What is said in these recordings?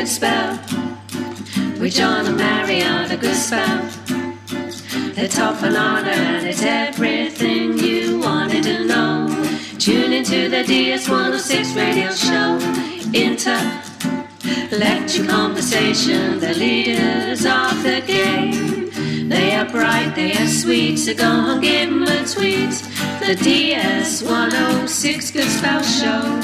Good Spell with John and Mariana. Good Spell. It's off an honor and it's everything you wanted to know. Tune into the DS106 radio show. Intellectual conversation, the leaders of the game. They are bright, they are sweet, so go and give them a tweet. The DS106 Good Spell Show.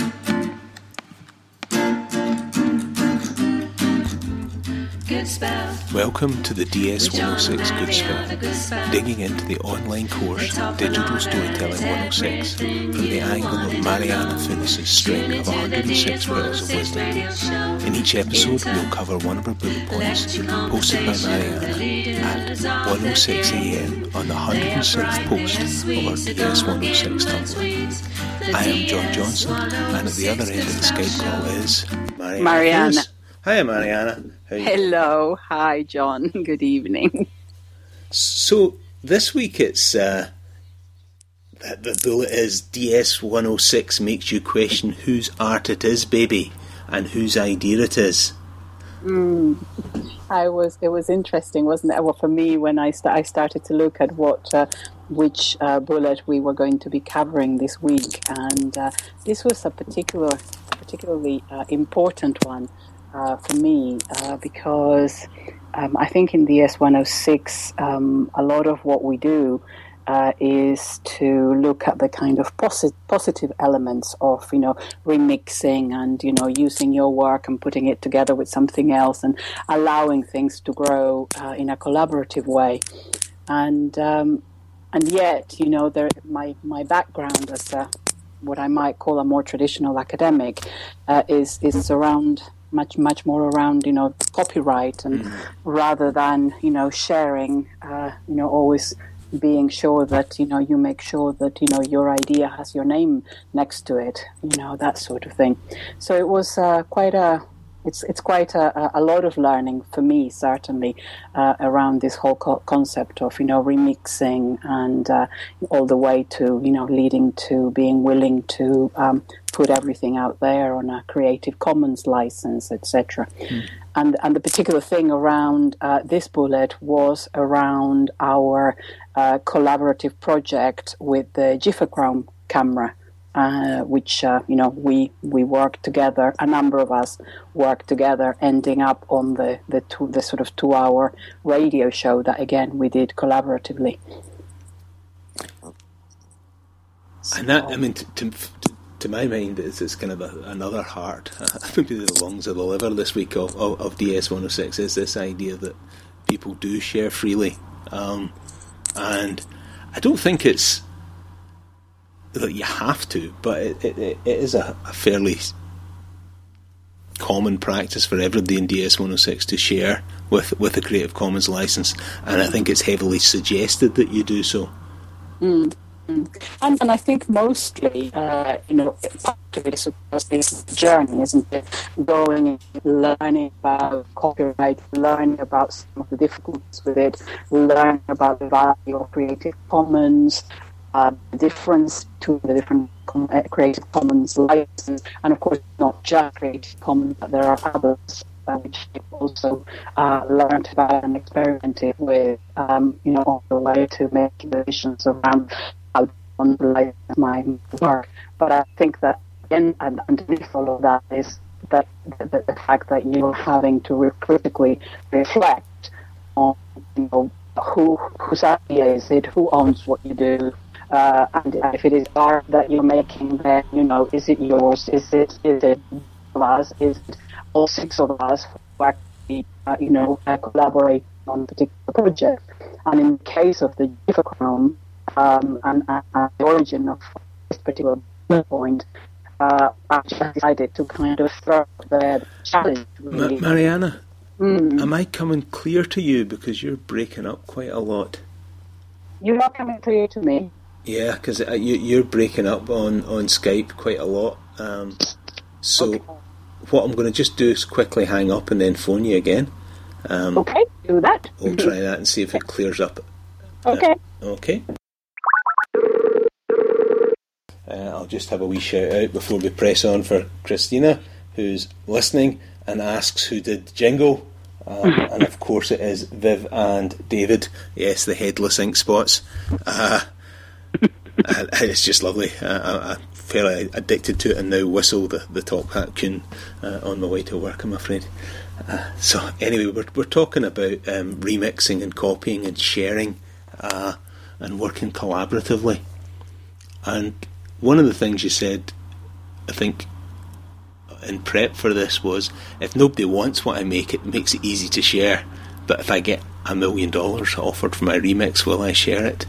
Good Spell. Welcome to the DS106 Good Spell, digging into the online course Digital Storytelling 106 from the angle of Mariana Funes' string of 106 Pearls of Wisdom. In each episode we'll cover one of her bullet points posted by Mariana at 1:06 on the 106th post of our DS106 Tumblr. I am John Johnson, and at the other end of the Skype call is Mariana. Hi Mariana. Hello, hi John, good evening. So this week it's the bullet is DS106 makes you question whose art it is, baby, and whose idea it is. It was interesting, wasn't it? Well, for me, when I started to look at which bullet we were going to be covering this week, and this was a particularly important one. For me, because I think in the S106, a lot of what we do is to look at the kind of positive elements of, remixing and, using your work and putting it together with something else and allowing things to grow in a collaborative way. And yet, my background as what I might call a more traditional academic is around much more around copyright, and rather than sharing, always being sure that you make sure that your idea has your name next to it, that sort of thing. So it was quite a lot of learning for me, certainly, around this whole concept of remixing, and all the way to leading to being willing to put everything out there on a Creative Commons license, etc. And the particular thing around this bullet was around our collaborative project with the Gifachrome camera. Which we worked together. A number of us worked together, ending up on the sort of 2-hour radio show that again we did collaboratively. And that, I mean, to my mind, it's kind of another heart, maybe the lungs of the liver this week of DS106 is this idea that people do share freely, and I don't think it's that you have to, but it is a fairly common practice for everybody in DS106 to share with a Creative Commons license, and I think it's heavily suggested that you do so. And I think mostly, part of it is, of course, this journey, isn't it? Going and learning about copyright, learning about some of the difficulties with it, learning about the value of Creative Commons, the difference between the different Creative Commons licenses, and of course not just Creative Commons, but there are others which I also learned about and experimented with, on the way to make decisions around how to license my work. But I think that again, underneath all of that is that the fact that you're having to critically reflect on, whose idea is it, who owns what you do. And if it is art that you're making, then is it yours? Is it of us? Is it all 6 of us who actually collaborate on a particular project? And in the case of the Gifachrome and the origin of this particular point, I just decided to kind of throw the challenge. Really. Mariana, am I coming clear to you, because you're breaking up quite a lot? You're not coming clear to me. Yeah, because you're breaking up on Skype quite a lot. So okay. What I'm going to just do is quickly hang up and then phone you again. Okay, do that. We'll try that and see if it clears up. Okay. Okay. I'll just have a wee shout out before we press on for Christina, who's listening and asks who did the jingle. And of course it is Viv and David. Yes, the headless ink spots. It's just lovely. I'm fairly addicted to it, and now whistle the Top Hat tune on my way to work, I'm afraid. So anyway, we're talking about remixing and copying and sharing and working collaboratively. And one of the things you said, I think, in prep for this was, if nobody wants what I make, it makes it easy to share. But if I get $1 million offered for my remix, will I share it?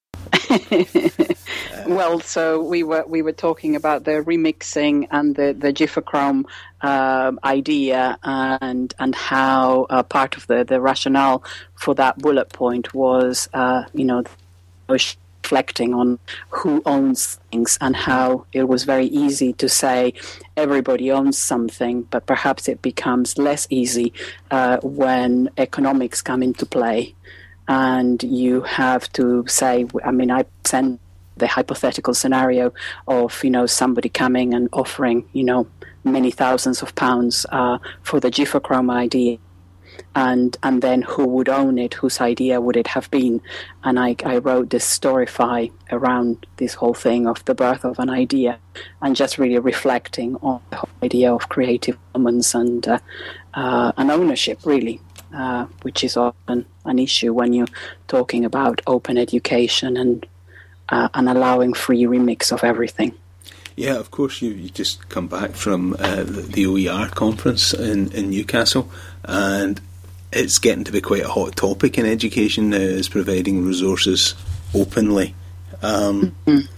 Well, so we were talking about the remixing and the Gifachrome idea, and how part of the rationale for that bullet point was, reflecting on who owns things, and how it was very easy to say everybody owns something, but perhaps it becomes less easy when economics come into play. And you have to say, I send the hypothetical scenario of, somebody coming and offering, many thousands of pounds for the Gifachrome idea. And then who would own it? Whose idea would it have been? And I wrote this Storify around this whole thing of the birth of an idea, and just really reflecting on the whole idea of Creative Commons and ownership, really. Which is often an issue when you're talking about open education and allowing free remix of everything. Yeah, of course, you just come back from the OER conference in Newcastle, and it's getting to be quite a hot topic in education now, is providing resources openly. And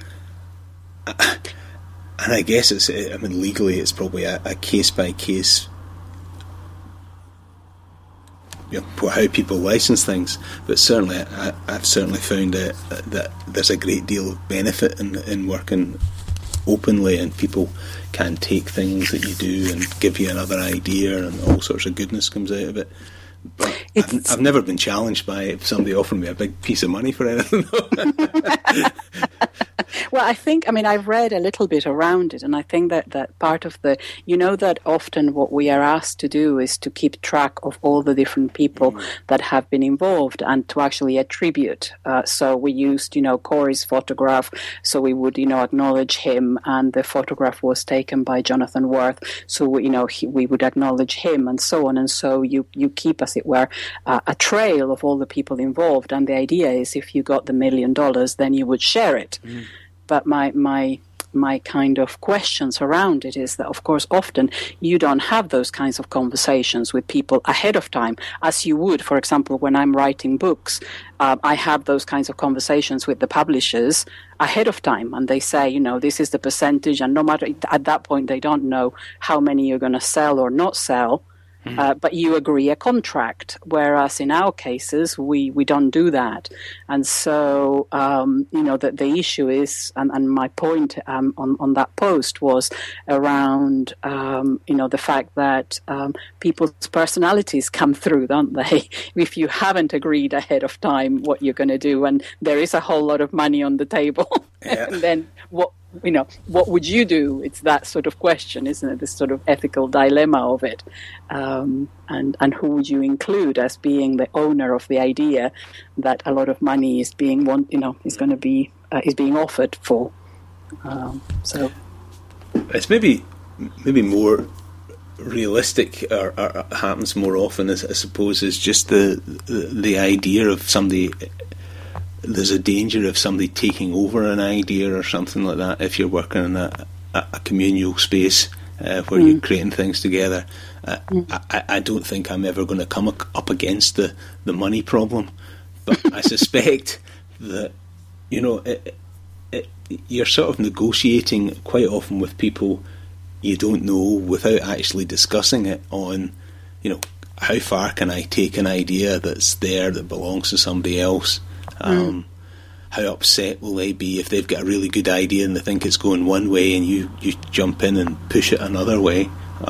I guess legally it's probably a case-by-case, how people license things, but certainly I've certainly found that there's a great deal of benefit in working openly, and people can take things that you do and give you another idea, and all sorts of goodness comes out of it. But I've never been challenged by somebody offering me a big piece of money for anything. Well, I think, I've read a little bit around it, and I think that part of that often what we are asked to do is to keep track of all the different people that have been involved, and to actually attribute. So we used, Corey's photograph, so we would, acknowledge him, and the photograph was taken by Jonathan Worth, so, we would acknowledge him, and so on. And so you keep, as it were, a trail of all the people involved, and the idea is if you got the $1 million, then you would share it. But my kind of questions around it is that, of course, often you don't have those kinds of conversations with people ahead of time, as you would, for example, when I'm writing books. I have those kinds of conversations with the publishers ahead of time, and they say, this is the percentage, and no matter, at that point, they don't know how many you're going to sell or not sell. But you agree a contract, whereas in our cases, we don't do that. And so, the issue is, and my point on that post was around, the fact that people's personalities come through, don't they? If you haven't agreed ahead of time what you're going to do, and there is a whole lot of money on the table, and then what would you do? It's that sort of question, isn't it? This sort of ethical dilemma of it. And who would you include as being the owner of the idea that a lot of money is being is being offered for? So it's maybe more realistic, or happens more often, I suppose, is just the idea of somebody. There's a danger of somebody taking over an idea or something like that if you're working in a communal space where you're creating things together. I don't think I'm ever going to come up against the money problem, but I suspect that you're sort of negotiating quite often with people you don't know, without actually discussing it on, how far can I take an idea that's there that belongs to somebody else. How upset will they be if they've got a really good idea and they think it's going one way, and you jump in and push it another way?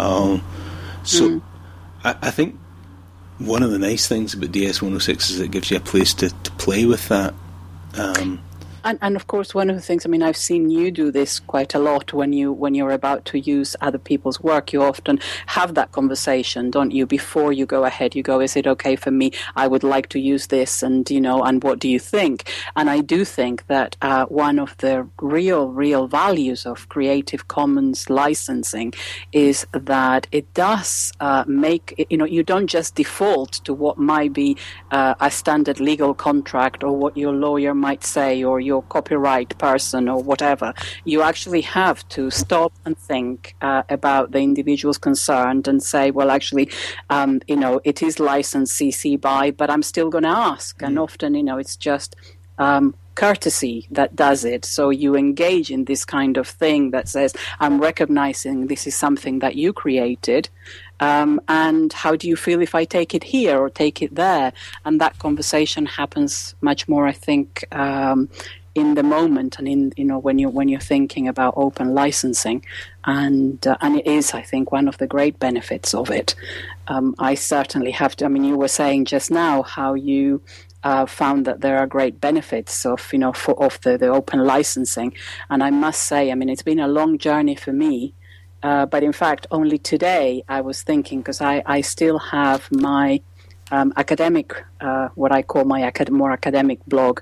I think one of the nice things about DS106 is it gives you a place to play with that. And of course, one of the things, I mean, I've seen you do this quite a lot when you're about to use other people's work. You often have that conversation, don't you? Before you go ahead, you go, is it okay for me? I would like to use this, and and what do you think? And I do think that one of the real values of Creative Commons licensing is that it does make, you don't just default to what might be a standard legal contract or what your lawyer might say or your copyright person or whatever. You actually have to stop and think about the individuals concerned and say, well, actually, it is licensed CC BY, but I'm still going to ask. And often, it's just courtesy that does it. So you engage in this kind of thing that says, I'm recognizing this is something that you created. And how do you feel if I take it here or take it there? And that conversation happens much more, I think, in the moment and when you're thinking about open licensing, and it is, I think, one of the great benefits of it. I certainly have to. I mean, you were saying just now how you found that there are great benefits of the open licensing, and I must say, I mean, it's been a long journey for me. But in fact, only today I was thinking, because I still have my academic, what I call my more academic blog,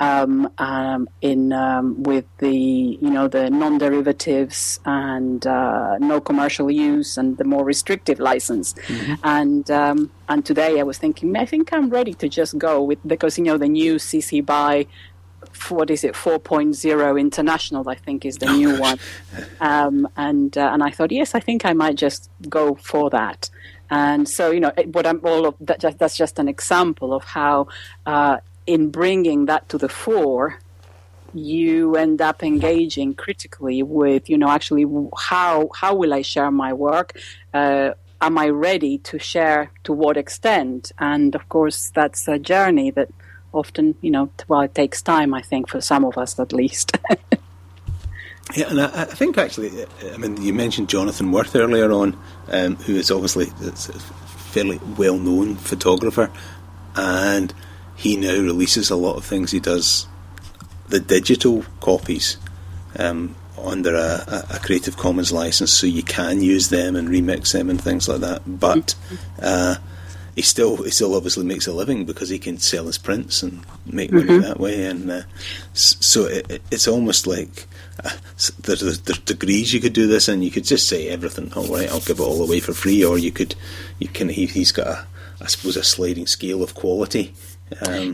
with the the non-derivatives and no commercial use and the more restrictive license, and today I was thinking, I think I'm ready to just go with, because the new CC BY. What is it? 4.0 International, I think, is the new one, and I thought, yes, I think I might just go for that. And so, that's just an example of how, in bringing that to the fore, you end up engaging critically with, actually, how will I share my work? Am I ready to share to what extent? And of course, that's a journey that often, it takes time, I think, for some of us at least. Yeah, and I think actually, I mean, you mentioned Jonathan Worth earlier on, who is obviously a fairly well-known photographer, and he now releases a lot of things. He does the digital copies under a Creative Commons license, so you can use them and remix them and things like that. But he still obviously makes a living because he can sell his prints and make money that way. And so it's almost like there's degrees you could do this in. You could just say everything, all right, I'll give it all away for free, or he's got I suppose a sliding scale of quality. Or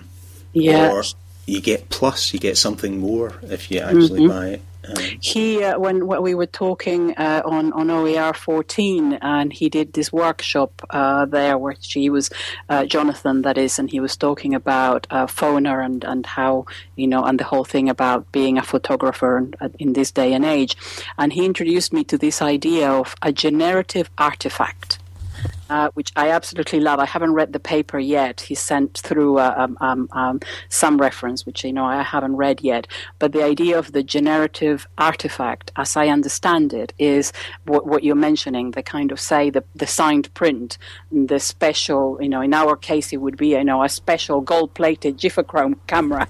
you get something more if you actually buy it. When we were talking on OER 14, and he did this workshop there, which he was Jonathan, that is, and he was talking about Phoner and how and the whole thing about being a photographer in this day and age, and he introduced me to this idea of a generative artifact. Which I absolutely love. I haven't read the paper yet. He sent through some reference, which I haven't read yet. But the idea of the generative artifact, as I understand it, is what you're mentioning. The kind of, say, the signed print, the special. In our case, it would be a special gold-plated Gifachrome camera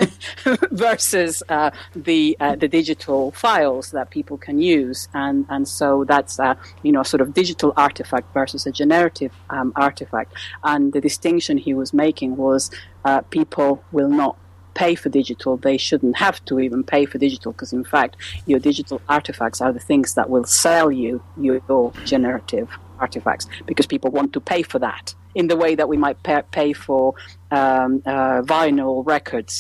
versus the digital files that people can use, and so that's sort of digital artifact versus a generative artifact. And the distinction he was making was people will not pay for digital. They shouldn't have to even pay for digital, because in fact your digital artifacts are the things that will sell you your generative artifacts, because people want to pay for that in the way that we might pay for vinyl records,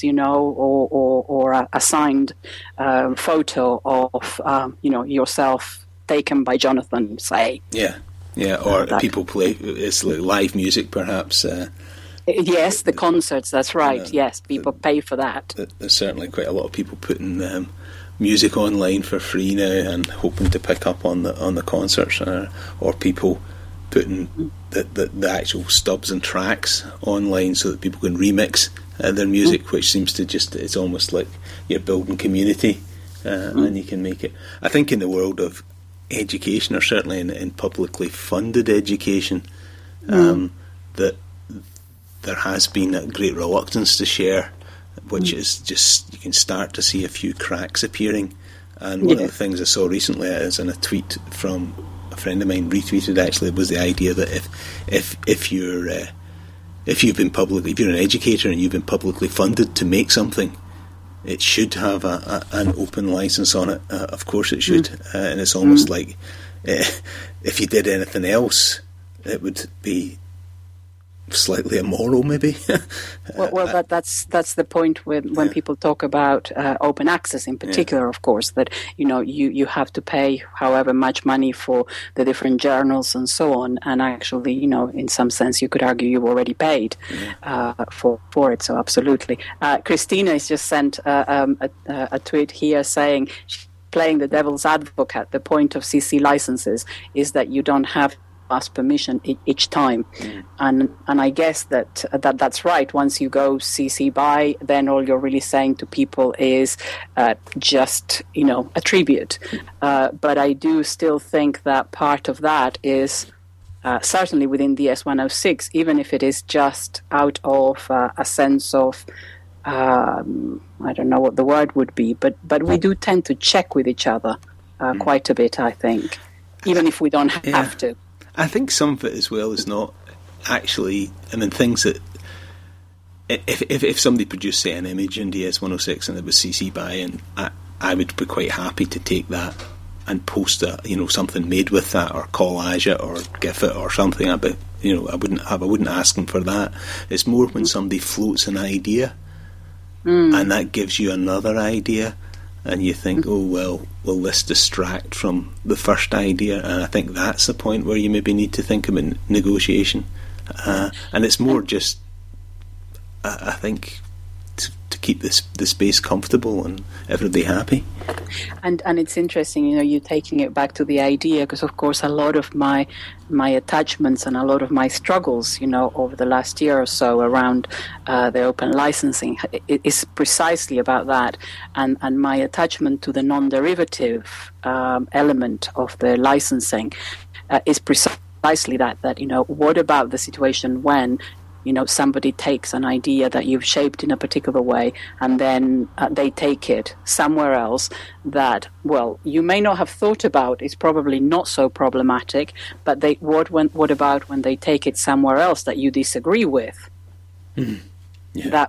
or a signed photo of yourself taken by Jonathan, say. Yeah, or people play, it's like live music, perhaps. Yes, the concerts, that's right. Yes, people pay for that. There's certainly quite a lot of people putting music online for free now and hoping to pick up on the concerts, or people putting the actual stubs and tracks online so that people can remix their music, which seems to it's almost like you're building community, and you can make it. I think in the world of education, or certainly in publicly funded education, that there has been a great reluctance to share which is just, you can start to see a few cracks appearing. And one of the things I saw recently is in a tweet from a friend of mine, retweeted actually, was the idea that if you're an educator and you've been publicly funded to make something, it should have an open license on it. Of course it should. And it's almost like if you did anything else, it would be slightly immoral, maybe. well, that's the point when people talk about open access, in particular, of course, that you have to pay however much money for the different journals and so on, and actually, in some sense, you could argue you've already paid for it. So absolutely, Christina has just sent a tweet here saying, playing the devil's advocate, the point of CC licenses is that you don't have ask permission each time, and I guess that's right. Once you go CC BY, then all you're really saying to people is just attribute. But I do still think that part of that is certainly within DS-106, even if it is just out of a sense of I don't know what the word would be, but we do tend to check with each other quite a bit, I think, even if we don't have to. I think some of it as well is not actually, things that, if somebody produced, say, an image in DS-106 and it was CC BY, and I would be quite happy to take that and post something made with that, or collage it, or GIF it, or something. I wouldn't ask them for that. It's more when somebody floats an idea, and that gives you another idea, and you think, oh, well, will this distract from the first idea? And I think that's the point where you maybe need to think about negotiation. And it's more just, I think, to keep the space comfortable and everybody happy. And it's interesting, you taking it back to the idea, because of course a lot of my attachments and a lot of my struggles, over the last year or so around the open licensing is precisely about that, and my attachment to the non-derivative element of the licensing is precisely that what about the situation when somebody takes an idea that you've shaped in a particular way, and then they take it somewhere else that, well, you may not have thought about, is probably not so problematic, but what about when they take it somewhere else that you disagree with? Yeah.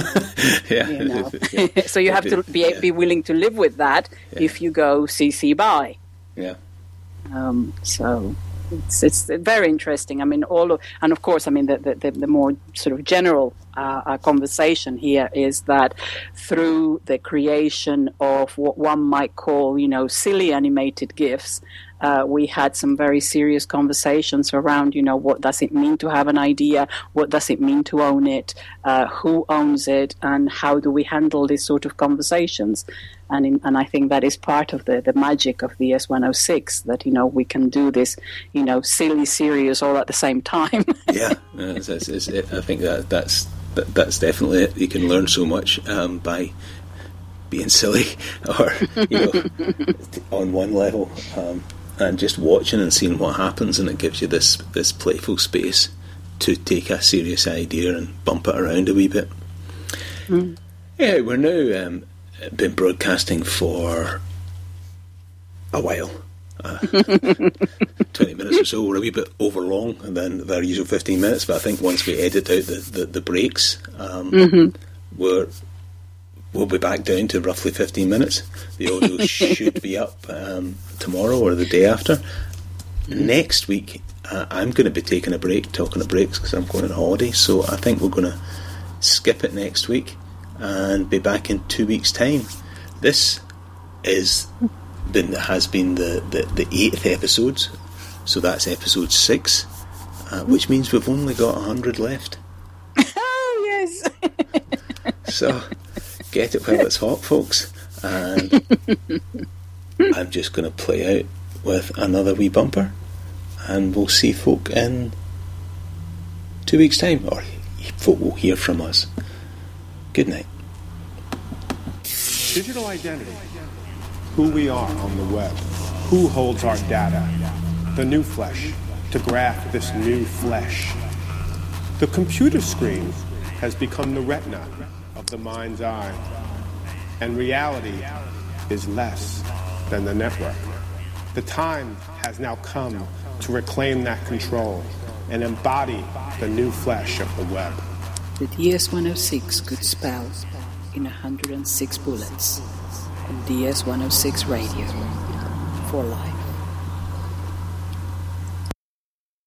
So you have to be willing to live with that if you go CC BY. Yeah. So it's very interesting. And of course, the more sort of general conversation here is that through the creation of what one might call, silly animated GIFs, we had some very serious conversations around, what does it mean to have an idea? What does it mean to own it? Who owns it? And how do we handle these sort of conversations? And I think that is part of the magic of the S106, that, we can do this, silly, serious all at the same time. Yeah, I think that's definitely it. You can learn so much by being silly, or, on one level, and just watching and seeing what happens, and it gives you this playful space to take a serious idea and bump it around a wee bit. Yeah, we're now been broadcasting for a while, 20 minutes or so. We're a wee bit over long than our usual 15 minutes, but I think once we edit out the breaks, we'll be back down to roughly 15 minutes. The audio should be up tomorrow or the day after. Next week, I'm going to be taking a break, talking of breaks, because I'm going on holiday, so I think we're going to skip it next week and be back in 2 weeks' time. This has been the 8th episode, so that's episode 6, which means we've only got 100 left. Oh, yes. So get it while it's hot, folks. And I'm just going to play out with another wee bumper, and we'll see folk in 2 weeks' time, or folk will hear from us. Good night. Digital identity. Who we are on the web. Who holds our data. The new flesh. To graft this new flesh. The computer screen has become the retina of the the mind's eye. And reality is less than the network. The time has now come to reclaim that control and embody the new flesh of the web. The DS-106 could spell in 106 bullets on DS-106 Radio for life.